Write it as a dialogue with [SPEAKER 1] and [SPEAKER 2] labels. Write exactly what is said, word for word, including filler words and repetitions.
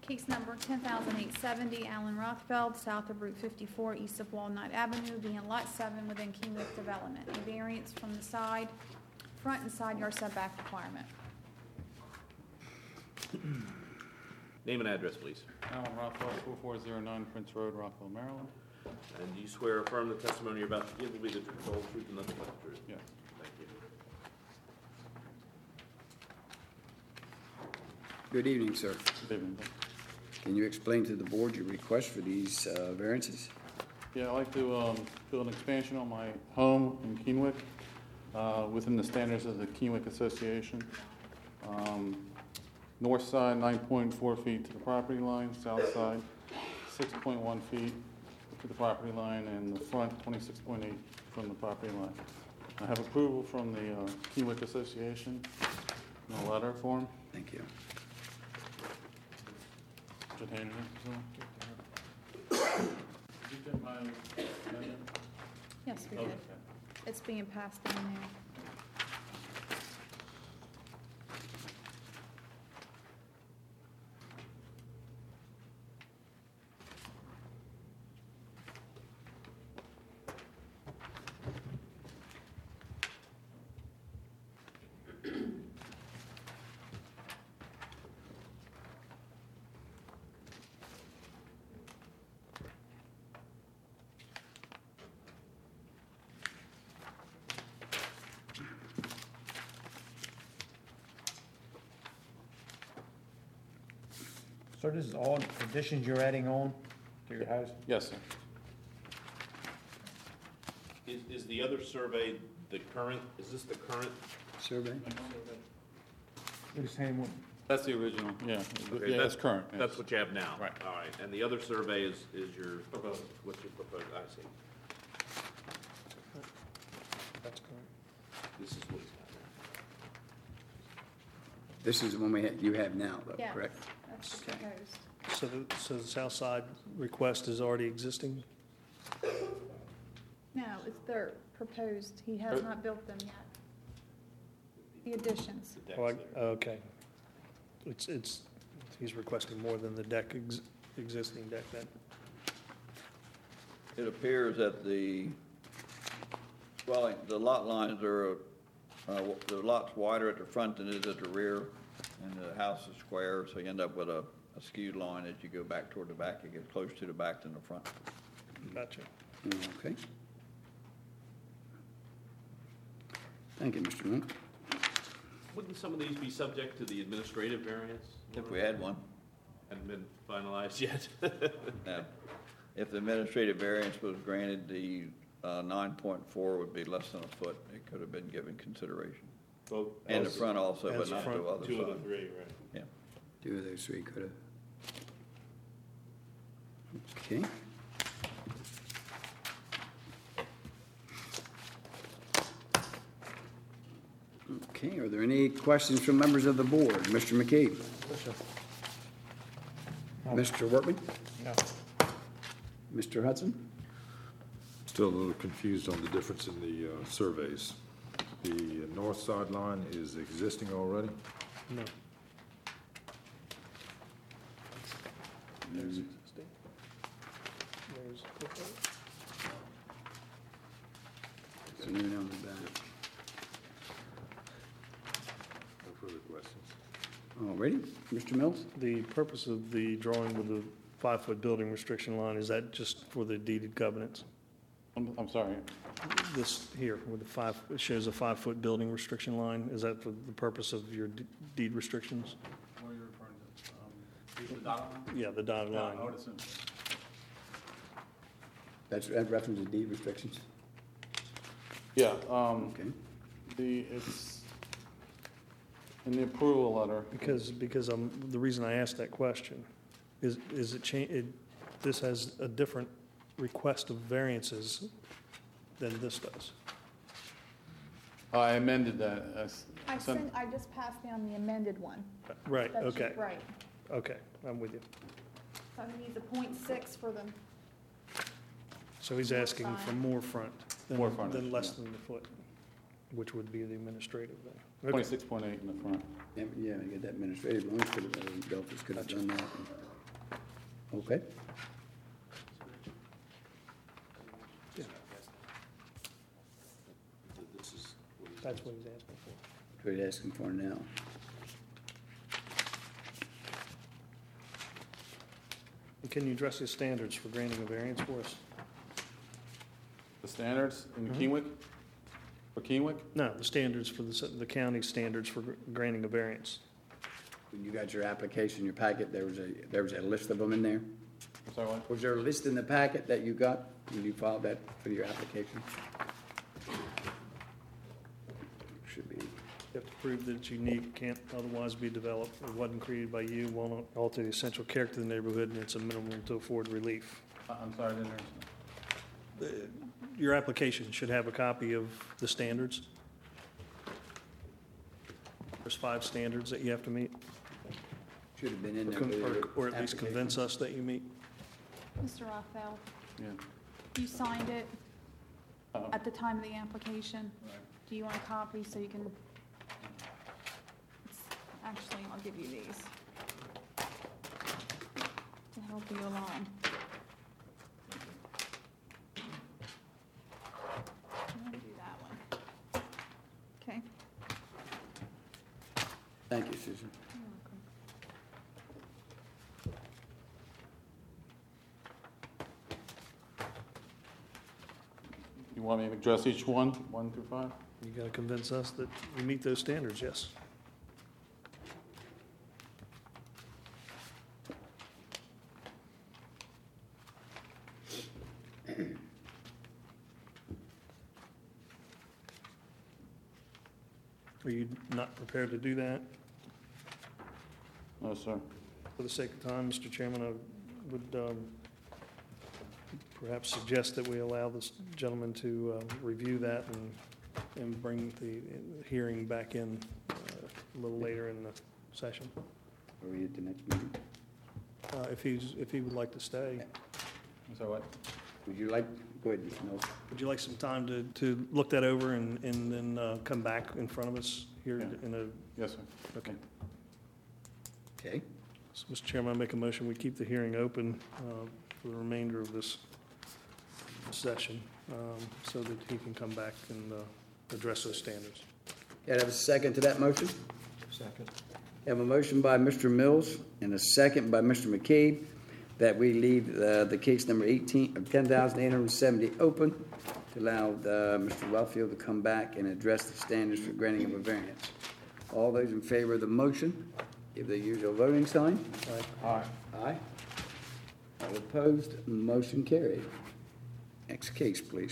[SPEAKER 1] Case number ten thousand eight hundred seventy, Alan Rothfeld, south of Route fifty-four, east of Walnut Avenue, being Lot seven within Kingwick Development. A variance from the side, front and side yard setback requirement.
[SPEAKER 2] Name and address, please.
[SPEAKER 3] Alan Rothwell, four four zero nine Prince Road, Rockville, Maryland.
[SPEAKER 2] And do you swear or affirm the testimony you're about to give will be the truth, whole truth, and nothing but the truth?
[SPEAKER 3] Yes.
[SPEAKER 2] Thank you.
[SPEAKER 4] Good evening, sir.
[SPEAKER 3] Good evening.
[SPEAKER 4] Can you explain to the board your request for these uh, variances?
[SPEAKER 3] Yeah, I'd like to um, build an expansion on my home in Keenwick uh, within the standards of the Keenwick Association. Um, north side, nine point four feet to the property line. South side, six point one feet to the property line, and the front, twenty-six point eight from the property line. I have approval from the uh, Keenwick Association in a letter form.
[SPEAKER 4] Thank you.
[SPEAKER 3] Should hand it in, so. Did you get my amendment?
[SPEAKER 1] Yes, we
[SPEAKER 3] Okay.
[SPEAKER 1] did. It's being passed down there.
[SPEAKER 5] So this is all additions you're adding on to your house?
[SPEAKER 3] Yes, sir.
[SPEAKER 2] Is, is the other survey the current, is this the current?
[SPEAKER 4] Survey?
[SPEAKER 5] You're just saying what?
[SPEAKER 3] That's the original, yeah.
[SPEAKER 2] Okay,
[SPEAKER 3] Yeah, that's current. yes.
[SPEAKER 2] That's what you have now?
[SPEAKER 3] Right.
[SPEAKER 2] All right, and the other survey is, is your,
[SPEAKER 3] Proposed.
[SPEAKER 2] what's your proposed, I see.
[SPEAKER 5] That's correct.
[SPEAKER 2] This is what he's got
[SPEAKER 4] This is the one we ha- you have now, though,
[SPEAKER 1] Yes,
[SPEAKER 4] correct?
[SPEAKER 1] that's proposed.
[SPEAKER 6] So the, so the south side request is already existing?
[SPEAKER 1] No, it's their proposed. He has not built them yet. The additions.
[SPEAKER 2] there.
[SPEAKER 6] Oh,
[SPEAKER 2] The
[SPEAKER 6] I-
[SPEAKER 2] deck's there.
[SPEAKER 6] Okay. It's, it's, he's requesting more than the deck, ex- existing deck then?
[SPEAKER 7] It appears that the dwelling, the lot lines are, uh, the lot's wider at the front than it is at the rear, and the house is square, so you end up with a, a skewed line as you go back toward the back. It gets closer to the back than the front.
[SPEAKER 6] Gotcha.
[SPEAKER 4] Okay. Thank you, Mister Monk.
[SPEAKER 2] Wouldn't some of these be subject to the administrative variance?
[SPEAKER 7] If we had one.
[SPEAKER 2] Hadn't been finalized yet?
[SPEAKER 7] Now, if the administrative variance was granted, the uh, nine point four would be less than a foot. It could have been given consideration.
[SPEAKER 2] Both.
[SPEAKER 7] And the front also,
[SPEAKER 6] As
[SPEAKER 7] but
[SPEAKER 6] the
[SPEAKER 7] not
[SPEAKER 6] front,
[SPEAKER 7] the other
[SPEAKER 2] Two of the
[SPEAKER 7] side.
[SPEAKER 2] three, right.
[SPEAKER 7] Yeah.
[SPEAKER 4] Two of those three could have. Okay. Okay, are there any questions from members of the board? Mister McKee? Mister Workman?
[SPEAKER 5] No.
[SPEAKER 4] Mister Hudson?
[SPEAKER 8] Still a little confused on the difference in the uh, surveys. The north side line is existing already?
[SPEAKER 6] No. There's existing. There's proposed.
[SPEAKER 4] So moving on to the back.
[SPEAKER 8] No further questions.
[SPEAKER 4] All righty, Mister Mills?
[SPEAKER 6] The purpose of the drawing with the five-foot building restriction line, is that just for the deeded covenants?
[SPEAKER 3] I'm, I'm sorry.
[SPEAKER 6] This here, with the five, it shows a five-foot building restriction line, is that for the purpose of your de- deed restrictions?
[SPEAKER 3] What are you referring to? Um, the dotted line?
[SPEAKER 6] Yeah, the dotted
[SPEAKER 3] Yeah,
[SPEAKER 6] line.
[SPEAKER 3] I would assume.
[SPEAKER 4] That's that reference to deed restrictions?
[SPEAKER 3] Yeah, um,
[SPEAKER 4] Okay.
[SPEAKER 3] the, it's in the approval letter.
[SPEAKER 6] Because, because I'm, the reason I asked that question is, is it cha, it, this has a different request of variances than this does.
[SPEAKER 3] I amended that. as-
[SPEAKER 1] I
[SPEAKER 3] sent-
[SPEAKER 1] sent, I just passed down the amended one.
[SPEAKER 6] Right,
[SPEAKER 1] That's
[SPEAKER 6] okay,
[SPEAKER 1] right.
[SPEAKER 6] okay, I'm with you.
[SPEAKER 1] So he needs a point six for the,
[SPEAKER 6] So he's
[SPEAKER 1] More
[SPEAKER 6] asking for
[SPEAKER 1] side.
[SPEAKER 6] more front than,
[SPEAKER 3] More frontage,
[SPEAKER 6] than less
[SPEAKER 3] yeah.
[SPEAKER 6] than the foot, which would be the administrative then. Okay.
[SPEAKER 3] Twenty-six point eight in the front.
[SPEAKER 4] Yeah, yeah, I get that administrative, one could have, uh, Delphus could have done that. Okay.
[SPEAKER 2] This is what he's-
[SPEAKER 6] That's what he's asking for.
[SPEAKER 4] That's what he's asking for now.
[SPEAKER 6] And can you address the standards for granting a variance for us?
[SPEAKER 3] The standards in
[SPEAKER 6] Mhm.
[SPEAKER 3] Keenwick? For Keenwick?
[SPEAKER 6] No, the standards for the, s- the county standards for gr- granting a variance.
[SPEAKER 4] When you got your application, your packet, there was a, there was a list of them in there?
[SPEAKER 3] I'm sorry, what?
[SPEAKER 4] Was there a list in the packet that you got when you filed that for your application? Should be.
[SPEAKER 6] You have to prove that it's unique, can't otherwise be developed, or wasn't created by you, won't alter the essential character of the neighborhood, and it's a minimum to afford relief.
[SPEAKER 3] I- I'm sorry, I didn't understand.
[SPEAKER 6] Your application should have a copy of the standards. There's five standards that you have to meet,
[SPEAKER 4] Should have been in
[SPEAKER 6] or
[SPEAKER 4] there.
[SPEAKER 6] con-
[SPEAKER 4] with
[SPEAKER 6] or-
[SPEAKER 4] your
[SPEAKER 6] or at least
[SPEAKER 4] application.
[SPEAKER 6] convince us that you meet.
[SPEAKER 1] Mister Rothfeld,
[SPEAKER 3] Yeah.
[SPEAKER 1] you signed it
[SPEAKER 3] Uh-oh.
[SPEAKER 1] at the time of the application. Do you want a copy so you can? It's- Actually, I'll give you these to help you along. I'm gonna do that one. Okay.
[SPEAKER 4] Thank you, Susan.
[SPEAKER 1] You're welcome.
[SPEAKER 3] You want me to address each one, one through five?
[SPEAKER 6] You gotta convince us that you meet those standards, yes. Are you not prepared to do that?
[SPEAKER 3] No, sir.
[SPEAKER 6] For the sake of time, Mister Chairman, I would um, perhaps suggest that we allow this gentleman to uh, review that and, and bring the hearing back in uh, a little later in the session.
[SPEAKER 4] Are we at the next meeting?
[SPEAKER 6] Uh, If he's, if he would like to stay.
[SPEAKER 3] I'm sorry, what?
[SPEAKER 4] Would you like, go ahead, Mister Mills.
[SPEAKER 6] Would you like some time to, to look that over and, and then uh, come back in front of us here
[SPEAKER 3] Yeah.
[SPEAKER 6] in a,
[SPEAKER 3] Yes, sir.
[SPEAKER 6] okay.
[SPEAKER 4] Okay.
[SPEAKER 6] So, Mister Chairman, I make a motion, we keep the hearing open uh, for the remainder of this session, um, so that he can come back and uh, address those standards.
[SPEAKER 4] Can I have a second to that motion?
[SPEAKER 5] Second.
[SPEAKER 4] Have a motion by Mister Mills and a second by Mister McKee that we leave uh, the case number eighteen, of ten thousand eight hundred seventy open to allow uh, Mister Wellfield to come back and address the standards for granting of a variance. All those in favor of the motion, give the usual voting sign.
[SPEAKER 3] All right.
[SPEAKER 4] Aye. All opposed, motion carried. Next case, please.